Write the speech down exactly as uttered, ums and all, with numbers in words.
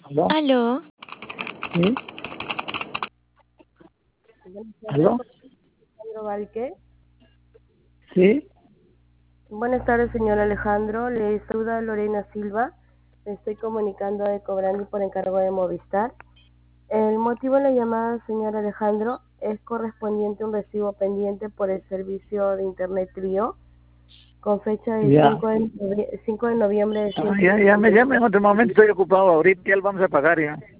¿Aló? Aló, ¿Sí? Buenas tardes, ¿Aló? con Alejandro Valque. ¿Sí? Buenas tardes, señor Alejandro. Le saluda Lorena Silva. Me estoy comunicando de Cobrandi por encargo de Movistar. El motivo de la llamada, señor Alejandro, es correspondiente a un recibo pendiente por el servicio de Internet Trío con fecha del Ya. cinco de, novie- cinco de noviembre de Ah, ya, ya me llame en otro momento, estoy ocupado ahorita, ya lo vamos a pagar ya.